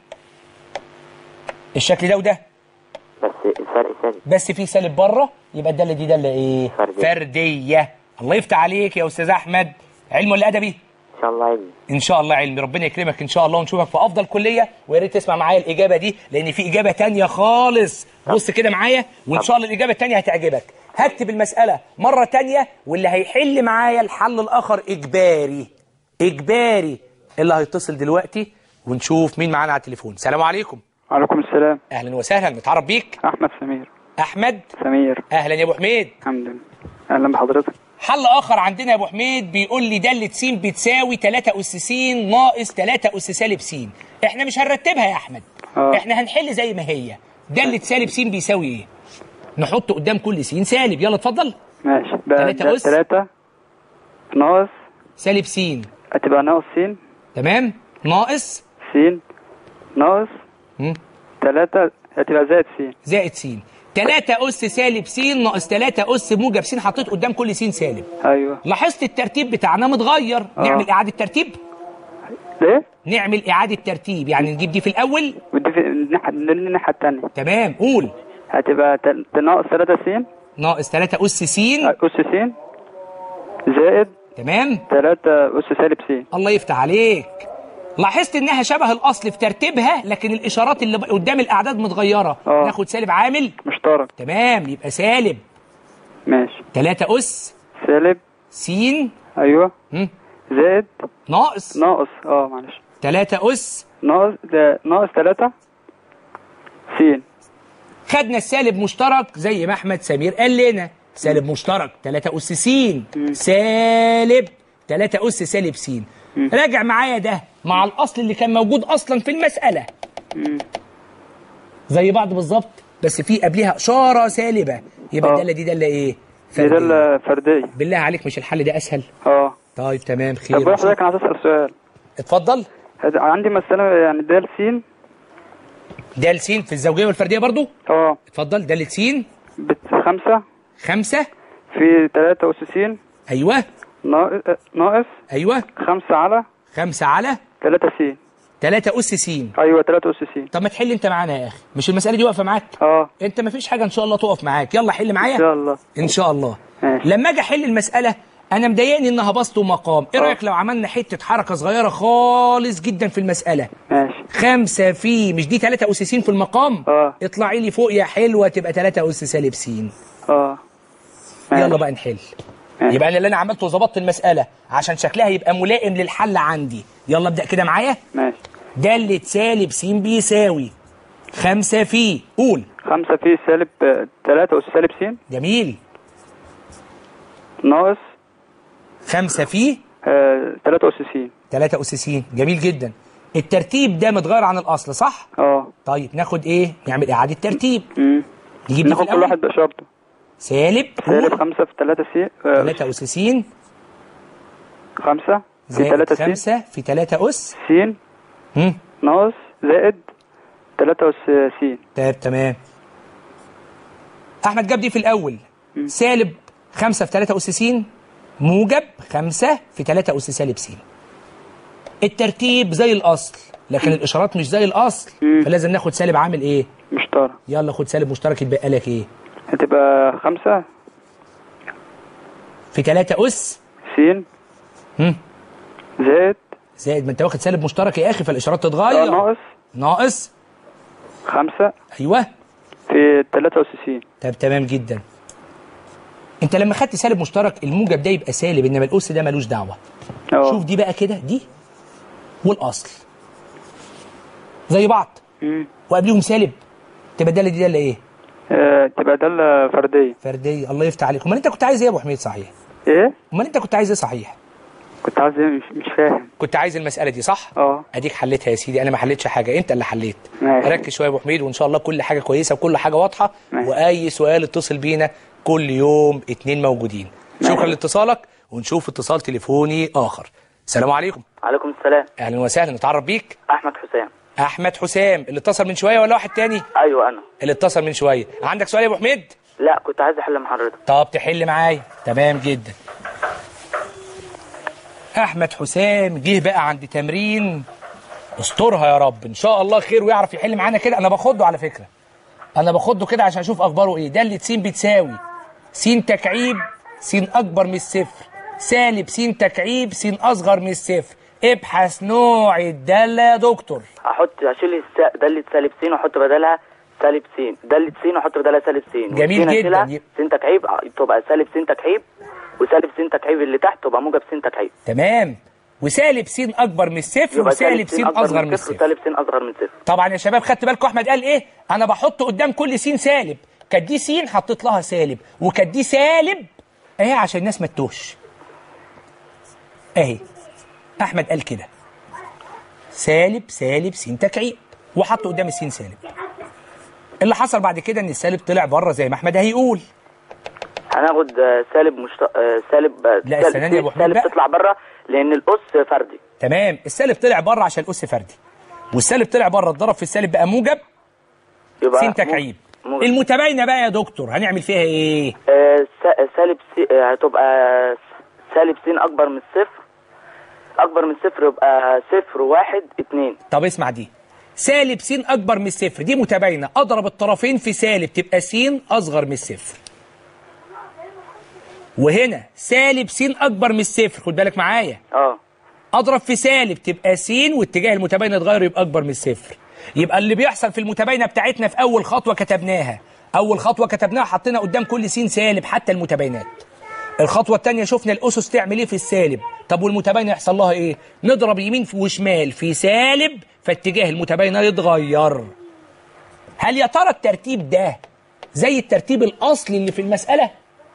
الشكل ده وده، بس الفرق سالب، بس في سالب بره، يبقى الدالة دي دالة ايه؟ فردية. فردية. الله يفتح عليك يا أستاذ أحمد. علم ولا أدبي؟ إن شاء الله علمي. إن شاء الله علمي. ربنا يكرمك إن شاء الله ونشوفك في أفضل كلية، ويا ريت تسمع معايا الإجابة دي لأن في إجابة تانية خالص. بص كده معايا وإن شاء الله الإجابة التانية هتعجبك. هكتب المسألة مرة تانية واللي هيحل معايا الحل الآخر إجباري. إجباري. اللي هيتصل دلوقتي ونشوف مين معانا على التليفون. السلام عليكم. وعليكم السلام. أهلا وسهلا، نتعرف بيك. أحمد سمير. أحمد سمير. أهلا يا أبو حميد. الحمد لله. أهلا بحضرتك. حل آخر عندنا يا أبو حميد بيقول لي دالة س بتساوي تلاتة أس س ناقص تلاتة أس سالب س. إحنا مش هنرتبها يا أحمد. أوه. إحنا هنحل زي ما هي. دالة سالب س بيساوي إيه؟ نحط قدام كل س سالب. يلا اتفضل. ماشي. تلاتة أس تلاتة ناقص سالب س هتبقى ناقص س. تمام. ناقص س ناقص مم. تلاتة هتبقى زائد س. زائد س. تلاتة أس سالب س ناقص تلاتة أس موجب س، حطيت قدام كل س سالب. أيوه. لاحظت الترتيب بتاعنا متغير. أوه. نعمل إعادة ترتيب. ليه؟ نعمل إعادة ترتيب يعني نجيب دي في الأول ودي في الناحية الناحية التانية. تمام. قول. هتبقى تل... ناقص تلاتة س ناقص تلاتة أس س أس س زائد تمام تلاتة أس سالب س. الله يفتح عليك. لاحظت انها شبه الاصل في ترتيبها لكن الاشارات اللي قدام الاعداد متغيره. أوه. ناخد سالب عامل مشترك. تمام يبقى سالب ماشي. تلاتة أس سالب س أيوه مم. زائد ناقص ناقص اه معلش تلاتة أس ناقص ده ناقص تلاتة س. خدنا السالب مشترك زي ما احمد سمير قال لنا، سالب مشترك تلاتة أس س سالب تلاتة أس سالب س. راجع معايا ده مع الاصل اللي كان موجود اصلا في المساله مم. زي بعض بالظبط، بس في قبلها اشاره سالبه، يبقى الداله دي داله ايه؟ دي داله فرديه. بالله عليك مش الحل ده اسهل؟ اه طيب تمام خير. طب حضرتك انا عايز اسال سؤال. اتفضل. عندي مساله يعني د س. د س في الزوجيه والفرديه برضو؟ اه اتفضل. د س خمسة خمسة في تلاتة أس س. ايوه. ناقص ايوه خمسة على خمسة على تلاتة س. تلاتة أس س. ايوه تلاتة أس س. طب ما تحل انت معانا يا اخي، مش المساله دي واقفه معاك؟ اه انت ما فيش حاجه ان شاء الله تقف معاك. يلا حل معايا ان شاء الله. ان شاء الله. ماشي. لما اجي احل المساله انا مضايقني انها بسط ومقام، ايه رايك لو عملنا حته حركه صغيره خالص جدا في المساله؟ ماشي. خمسة في مش دي تلاتة أس س في المقام؟ اه اطلعي لي فوق يا حلوه تبقى تلاتة أس سالب س. اه يلا بقى نحل. ماشي. يبقى انا اللي انا عملته ظبطت المساله عشان شكلها يبقى ملائم للحل عندي. يلا ابدا كده معايا. ماشي. دالة سالب س بيساوي خمسة في قول خمسة في سالب تلاتة أس سالب س. جميل. ناقص خمسة في آه تلاتة أس س. تلاتة أس س. جميل جدا. الترتيب ده متغير عن الأصل صح؟ اه طيب ناخد إيه؟ نعمل إعادة ترتيب. امم نجيب دي في ناخد كل الأول. واحد بإشارته. سالب سالب خمسة في تلاتة س. تلاتة أس س خمسة في زائد تلاتة س. خمسة في تلاتة أس س ناقص زائد تلاتة أس س. طيب تمام. أحمد جاب دي في الأول. م. سالب خمسة في تلاتة أس س موجب خمسة في تلاتة أس سالب س. الترتيب زي الأصل لكن الإشارات مش زي الأصل. م. فلازم ناخد سالب عامل إيه؟ مشترك. يلا خد سالب مشترك يتبقى لك إيه؟ هتبقى خمسة في تلاتة أس س زائد زائد ما أنت واخد سالب مشترك يا أخي فالإشارات تتغير. اه ناقص ناقص خمسة أيوه في تلاتة أس س. طب تمام جدا. أنت لما خدت سالب مشترك الموجب ده يبقى سالب إنما الأس ده ملوش دعوة. أوه. شوف دي بقى كده دي والأصل زي بعض. امم وقبليهم سالب تبقى الدالة دي دالة إيه؟ آه تبقى دالة فردية. فردية، الله يفتح عليك. امال انت كنت عايز ايه يا ابو حميد صحيح؟ ايه؟ امال انت كنت عايز ايه صحيح؟ كنت عايز ايه؟ مش, مش فاهم. كنت عايز المسألة دي صح؟ اه اديك حليتها يا سيدي، انا ما حليتش حاجة، انت اللي حليت. ماشي. ركز شوية يا ابو حميد وان شاء الله كل حاجة كويسة وكل حاجة واضحة. ماشي. واي سؤال اتصل بينا كل يوم اتنين موجودين. ماشي. شكرا لاتصالك ونشوف اتصال تليفوني اخر. السلام عليكم. عليكم السلام. اهلا وسهلا، نتعرف بيك. احمد حسام. احمد حسام اللي اتصل من شوية ولا واحد تاني؟ ايوه انا اللي اتصل من شوية. عندك سؤال يا ابو حميد؟ لا كنت عايز احل مع حضرتك. طب تحل معايا. تمام جدا. احمد حسام جه بقى عند تمرين استرها يا رب ان شاء الله خير ويعرف يحل معانا كده. انا باخده على فكره، انا باخده كده عشان اشوف اخباره ايه. دالة س بتساوي س تكعيب س اكبر من الصفر سالب س تكعيب س اصغر من الصفر. ابحث نوع الداله يا دكتور. احط اشيل الس... دالة سالب س واحط بدلها سالب س، دالة س واحط بدلها سالب س. جميل جدا. س تكعيب تبقى سالب س تكعيب، وسالب س تكعيب اللي تحت تبقى موجب س تكعيب. تمام. وسالب س اكبر من الصفر وسالب س اصغر من الصفر. وسالب س اصغر من الصفر. طبعا يا شباب خدت بالكم احمد قال ايه؟ انا بحط قدام كل س سالب. كانت دي س حطيت لها سالب وكانت دي سالب اهي عشان الناس ما تتوهش. اهي احمد قال كده سالب سالب س تكعيب وحط قدام الس سالب. اللي حصل بعد كده ان السالب طلع بره زي ما احمد هيقول. هناخد سالب مشت... سالب لا استناني يا ابو حميد بقى. تطلع بره لان الاس فردي. تمام. السالب طلع بره عشان الاس فردي، والسالب طلع بره اتضرب في السالب بقى موجب س تكعيب. موجب. المتباينه بقى يا دكتور هنعمل فيها ايه؟ آه سالب س هتبقى سالب س اكبر من الصفر، اكبر من الصفر يبقى صفر واحد اتنين. طب اسمع دي، سالب س اكبر من الصفر دي متباينه، اضرب الطرفين في سالب تبقى س اصغر من الصفر. وهنا سالب س اكبر من الصفر، خد بالك معايا. اه اضرب في سالب تبقى س واتجاه المتباينه اتغير يبقى اكبر من الصفر. يبقى اللي بيحصل في المتباينه بتاعتنا في اول خطوه كتبناها، اول خطوه كتبناها حطينا قدام كل س سالب حتى المتباينات. الخطوه الثانيه شفنا الاسس تعمل ايه في السالب. طب والمتباينه يحصل لها ايه؟ نضرب يمين وشمال في سالب فاتجاه المتباينه يتغير. هل يا ترى الترتيب ده زي الترتيب الاصلي اللي في المساله؟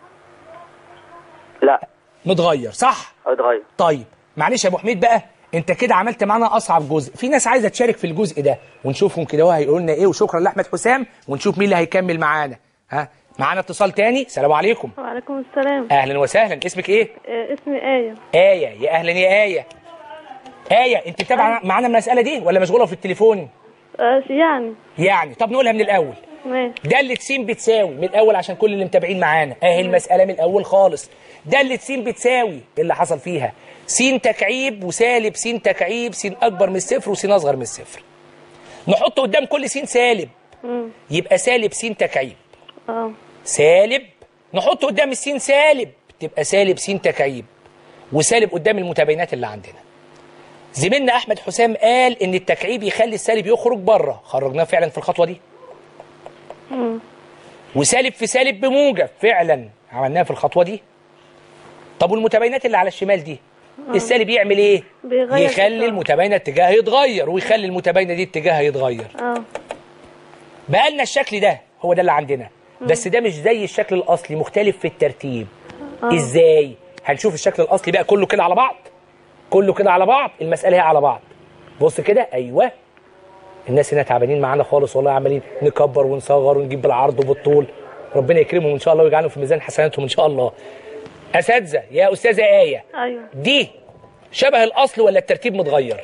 لا متغير صح؟ اتغير. طيب معلش يا ابو حميد بقى، انت كده عملت معانا اصعب جزء. في ناس عايزه تشارك في الجزء ده ونشوفهم كده وهيقولوا لنا ايه. وشكرا لاحمد حسام ونشوف مين اللي هيكمل معانا. ها معانا اتصال تاني. السلام عليكم. وعليكم السلام. اهلا وسهلا. اسمك ايه؟ آه اسمي آية. آية. يا اهلا يا آية. آية انت متابعه معانا المساله دي ولا مشغوله في التليفون؟ آه يعني يعني طب نقولها من الاول. ماشي. دالة س بتساوي من الاول عشان كل اللي متابعين معانا اهي المساله من الاول خالص. دالة س بتساوي ايه اللي حصل فيها؟ س تكعيب وسالب س تكعيب س اكبر من الصفر وس اصغر من الصفر. نحط قدام كل س سالب مم. يبقى سالب س تكعيب. اه سالب نحط قدام السين سالب تبقى سالب س تكعيب وسالب قدام المتباينات اللي عندنا. زميلنا احمد حسام قال ان التكعيب يخلي السالب يخرج بره، خرجناه فعلا في الخطوه دي. مم. وسالب في سالب بموجب فعلا عملناها في الخطوه دي. طب والمتباينات اللي على الشمال دي أوه. السالب يعمل ايه؟ بيغير يخلي المتباينه اتجاهها يتغير ويخلي المتباينه دي اتجاهها يتغير. اه بقى لنا الشكل ده هو ده اللي عندنا. مم. بس ده مش زي الشكل الاصلي، مختلف في الترتيب. أوه. ازاي؟ هنشوف الشكل الاصلي بقى كله كده على بعض، كله كده على بعض، المساله هي على بعض. بص كده ايوه. الناس هنا تعبانين معانا خالص والله، عمالين نكبر ونصغر ونجيب بالعرض وبالطول. ربنا يكرمهم ان شاء الله ويجعلهم في ميزان حسناتهم ان شاء الله. اساتذه يا استاذه ايه، ايوه دي شبه الاصل ولا الترتيب متغير؟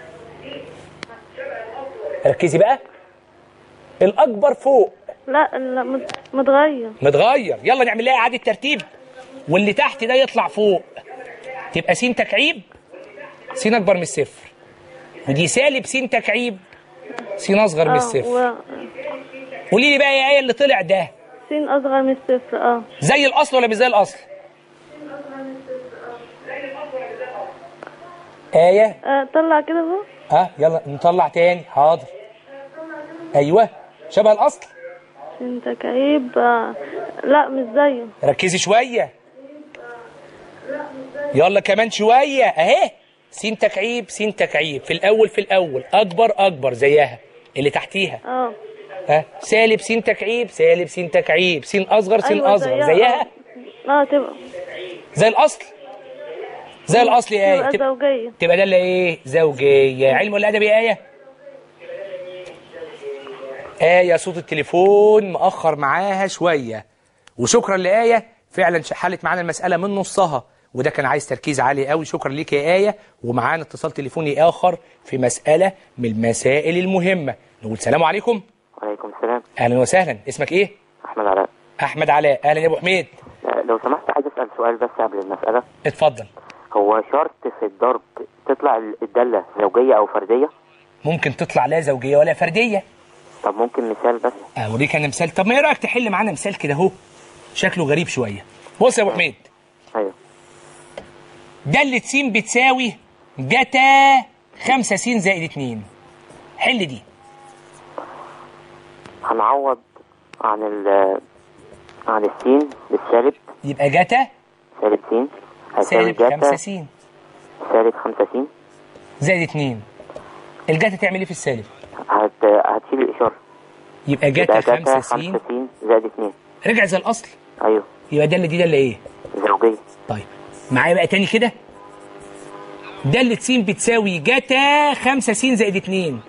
ركزي بقى. الاكبر فوق. لا لا متغير. متغير. يلا نعمل لها اعاده ترتيب. واللي تحت ده يطلع فوق تبقى س تكعيب س اكبر من الصفر، ودي سالب س تكعيب س اصغر من الصفر. و... قولي لي بقى يا ايه اللي طلع ده س اصغر من الصفر. اه زي الاصل ولا مش زي الاصل؟ ايه آه طلع كده اهو. ها يلا نطلع تاني. حاضر. ايوه شبه الاصل. س تكعيب. آه. لا مش زيه. ركزي شويه. يلا كمان شويه اهي. س تكعيب س تكعيب في الاول في الاول اكبر اكبر زيها اللي تحتيها. اه ها سالب س تكعيب سالب س تكعيب س اصغر س أيوة اصغر زيها. زيها اه تبقى زي الاصل زي الاصل يا ايه تبقى زوجية. تبقى داله ايه زوجيه. علم ولا ادبي يا ايه؟ ايه صوت التليفون مأخر معاها شويه. وشكرا لايه فعلا حلت معانا المساله من نصها، وده كان عايز تركيز عالي قوي. شكرا ليك يا ايه. ومعانا اتصال تليفوني اخر في مساله من المسائل المهمه. نقول سلام عليكم. وعليكم السلام. اهلا وسهلا. اسمك ايه؟ احمد علاء. احمد علاء. اهلا يا ابو حميد. لو سمحت عايز اسال سؤال بس قبل المساله. اتفضل. هو شرط في الضرب تطلع الداله زوجيه او فرديه؟ ممكن تطلع لا زوجيه ولا فرديه. طب ممكن مثال بس؟ اوريك انا مثال. طب ما ايه رايك تحل معانا مثال كده اهو شكله غريب شويه. بص يا ابو حميد. ايوه. دالة س بتساوي جتا خمسة س زائد اتنين. حل دي. هنعوض عن ال عن السين بالسالب. يبقى جتا سالب س هيساوي سالب خمسة جتا س سالب خمسة س زائد اتنين. الجتا تعمل ايه في السالب؟ هت... هتشيل الاشاره. يبقى جتا خمسة س خمسة س زائد اتنين. رجع زي الاصل. ايوه. يبقى دالة دي دالة ايه؟ زوجيه. طيب معايا بقى تاني كده. دالة س بتساوي جتا خمسة س زائد اتنين.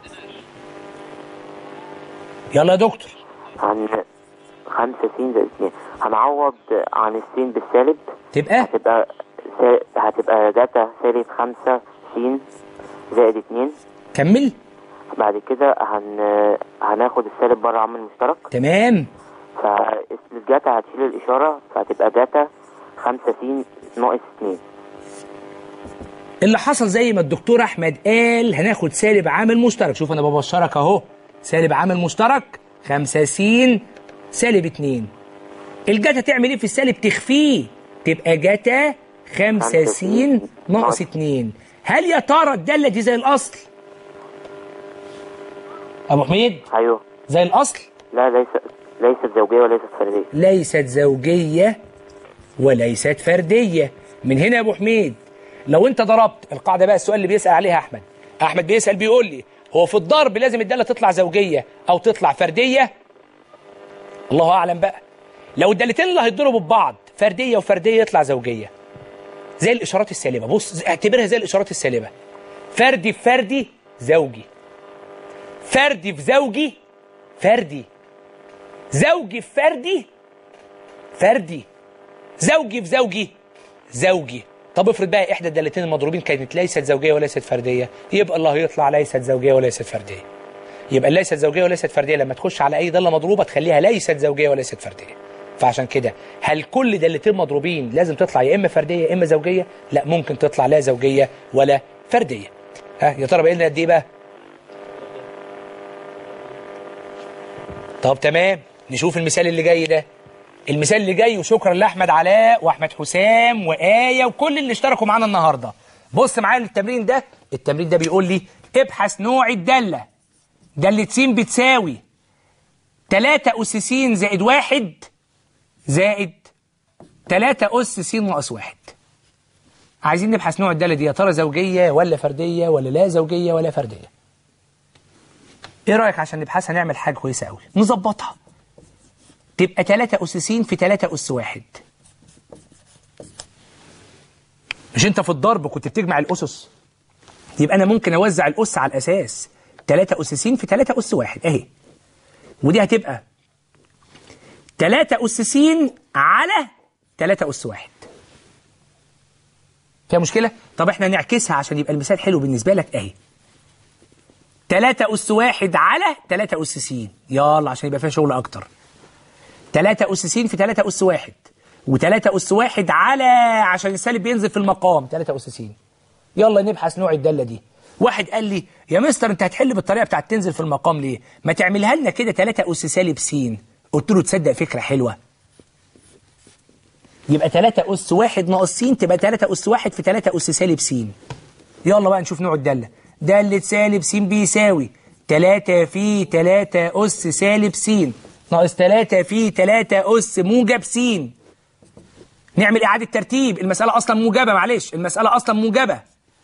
يلا يا دكتور. عن خمسة س زائد اتنين هنعوض عن السين بالسالب. تبقى هتبقى س... هتبقى جتا سالب خمسة س زائد اتنين. كمل. بعد كده هن... هناخد السالب بره عامل مشترك. تمام. فالجتا هتشيل الإشارة فهتبقى جتا خمسة س ناقص اتنين. اللي حصل زي ما الدكتور أحمد قال هناخد سالب عامل مشترك. شوف أنا ببشرك أهو. سالب عامل مشترك خمسة س سالب اتنين. الجتا تعمل إيه في السالب؟ تخفيه. تبقى جتا خمسة س ناقص اتنين. هل يا ترى الدالة دي زي الأصل؟ أبو حميد؟ أيوه زي الأصل؟ لا ليست ليست زوجية وليست فردية. ليست زوجية وليست فردية. من هنا يا أبو حميد لو أنت ضربت القاعدة بقى السؤال اللي بيسأل عليها أحمد. أحمد بيسأل بيقول لي هو في الضرب لازم الدالة تطلع زوجية أو تطلع فردية؟ الله أعلم بقى. لو الدالتين اللي هيتضربوا ببعض فردية وفردية يطلع زوجية. زي الإشارات السالبة. بص اعتبرها زي الإشارات السالبة. فردي في فردي زوجي. فردي في زوجي فردي. زوجي في فردي فردي. زوجي في زوجي زوجي. طب افرض بقى احدى الدالتين المضروبين كانت ليست زوجيه وليست فرديه، يبقى الله يطلع ليست زوجيه وليست فرديه. يبقى ليست زوجيه وليست فرديه لما تخش على اي داله مضروبه تخليها ليست زوجيه وليست فرديه. فعشان كده هل كل دالتين مضروبين لازم تطلع يا اما فرديه يا اما زوجيه؟ لا، ممكن تطلع لا زوجيه ولا فرديه. ها يا ترى بقى لنا قد ايه بقى؟ طب تمام، نشوف المثال اللي جاي ده. المثال اللي جاي وشكرا لاحمد علاء واحمد حسام وآية وكل اللي اشتركوا معانا النهارده. بص معايا التمرين ده. التمرين ده بيقول لي ابحث نوع الداله. داله س بتساوي تلاتة أس س زائد واحد زائد تلاتة أس س ناقص واحد. عايزين نبحث نوع الداله دي، يا ترى زوجيه ولا فرديه ولا لا زوجيه ولا فرديه. ايه رايك عشان نبحثها نعمل حاجه كويسه قوي نظبطها. تبقى تلاتة أس س في تلاتة أس واحد. مش انت في الضرب كنت بتجمع الأسس؟ يبقى أنا ممكن أوزع الأس على الأساس. تلاتة أس س في تلاتة أس واحد أهي. ودي هتبقى تلاتة أس س على تلاتة أس واحد. فيها مشكلة؟ طب احنا نعكسها عشان يبقى المثال حلو بالنسبة لك أهي. تلاتة أس واحد على تلاتة أس س. يلا عشان يبقى فيها شغل أكتر. تلاتة أس س في تلاتة أس واحد وتلاتة أس واحد على عشان السالب بينزل في المقام تلاتة أس س. يلا نبحث نوع الدالة دي. واحد قال لي يا مستر انت هتحل بالطريقة بتاعت تنزل في المقام ليه؟ ما تعملها لنا كده تلاتة أس سالب س. قلت له تصدق فكرة حلوة. يبقى تلاتة أس واحد ناقص س تبقى تلاتة أس واحد في تلاتة أس سالب س. يلا بقى نشوف نوع الدالة. دالة سالب س بيساوي تلاتة في تلاتة أس سالب س ناقص تلاتة في تلاتة أس موجب س. نعمل إعادة ترتيب. المسألة أصلا موجبة، معلش المسألة أصلا موجبة.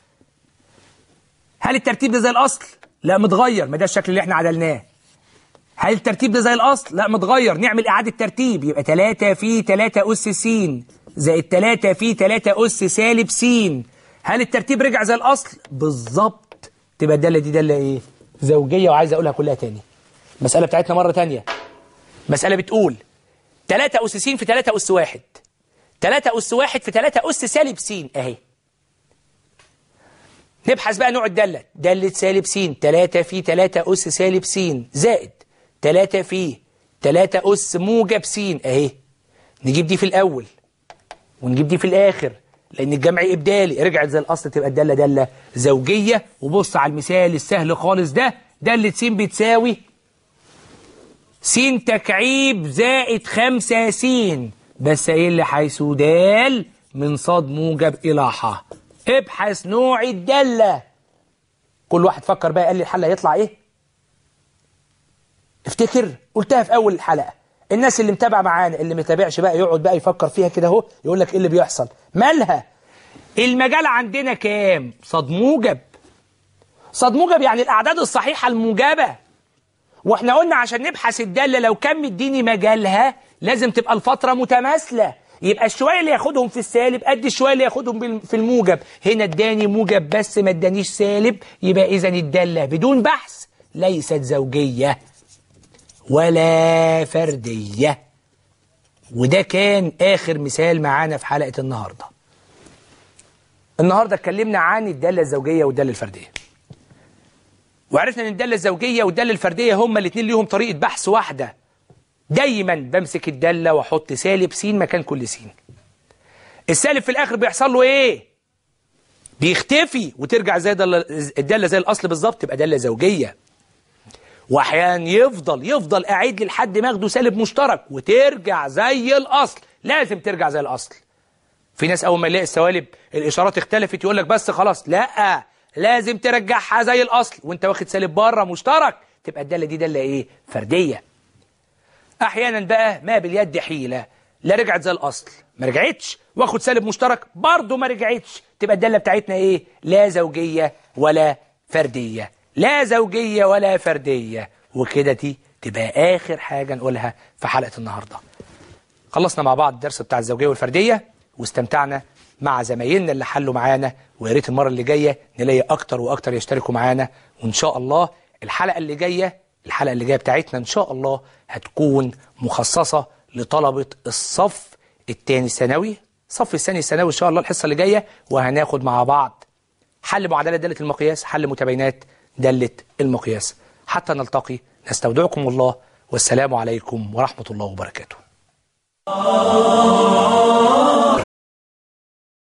هل الترتيب ده زي الأصل؟ لا متغير، ما ده الشكل اللي احنا عدلناه. هل الترتيب ده زي الأصل؟ لا متغير، نعمل إعادة ترتيب. يبقى تلاتة في تلاتة أس س زائد تلاتة في تلاتة أس سالب س. هل الترتيب رجع زي الأصل؟ بالظبط. تبقى الدالة دي دالة إيه؟ زوجية. وعايز أقولها كلها تاني. المسألة بتاعتنا مرة تانية. مسألة بتقول تلاتة أس س في تلاتة أس واحد، تلاتة أس واحد في تلاتة أس سالب س أهي. نبحث بقى نوع الدالة. دالة سالب س، تلاتة في تلاتة أس سالب س زائد تلاتة في تلاتة أس موجب س أهي. نجيب دي في الأول ونجيب دي في الآخر لأن الجمع إبدالي. رجعت زي الأصل، تبقى الدالة دالة زوجية. وبص على المثال السهل خالص ده. دالة س بتساوي س تكعيب زائد خمسة س، بس ايه اللي حيث دال من صاد موجب إلى ح. ابحث نوع الدالة. كل واحد فكر بقى، قال لي الحل هيطلع ايه؟ افتكر قلتها في أول الحلقة. الناس اللي متابعة معانا، اللي متابعش بقى يقعد بقى يفكر فيها كده اهو، يقول لك ايه اللي بيحصل؟ مالها؟ المجال عندنا كام؟ صاد موجب. صاد موجب يعني الأعداد الصحيحة الموجبة. واحنا قلنا عشان نبحث الدالة لو كان مديني مجالها لازم تبقى الفترة متماثلة. يبقى الشوية اللي ياخدهم في السالب قد الشوية اللي ياخدهم في الموجب. هنا اداني موجب بس ما ادانيش سالب، يبقى إذن الدالة بدون بحث ليست زوجية ولا فردية. وده كان آخر مثال معانا في حلقة النهاردة. النهاردة اتكلمنا عن الدالة الزوجية والدالة الفردية، وعرفنا ان الدالة الزوجية والدالة الفردية هما الاثنين ليهم طريقة بحث واحدة. دايما بمسك الدالة واحط سالب س مكان كل س. السالب في الاخر بيحصل له ايه؟ بيختفي وترجع زي الدالة زي الاصل بالظبط، تبقى دالة زوجية. واحيانا يفضل يفضل قاعد لي لحد ما اخده سالب مشترك وترجع زي الاصل. لازم ترجع زي الاصل. في ناس اول ما يلاقي السوالب الاشارات اختلفت يقول لك بس خلاص. لا، لازم ترجعها زي الأصل وانت واخد سالب بره مشترك، تبقى الدالة دي دالة ايه؟ فردية. احيانا بقى ما باليد حيلة، لا رجعت زي الأصل ما رجعتش، واخد سالب مشترك برضه ما رجعتش، تبقى الدالة بتاعتنا ايه؟ لا زوجية ولا فردية. لا زوجية ولا فردية. وكده دي تبقى آخر حاجة نقولها في حلقة النهاردة. خلصنا مع بعض الدرس بتاع الزوجية والفردية واستمتعنا مع زمايلنا اللي حلوا معانا، ويا ريت المره اللي جايه نلاقي اكتر واكتر يشتركوا معانا. وان شاء الله الحلقه اللي جايه الحلقه اللي جايه بتاعتنا ان شاء الله هتكون مخصصه لطلبه الصف الثاني الثانوي، الصف الثاني الثانوي ان شاء الله الحصه اللي جايه. وهناخد مع بعض حل معادلات داله المقياس، حل متباينات داله المقياس. حتى نلتقي، نستودعكم الله، والسلام عليكم ورحمه الله وبركاته.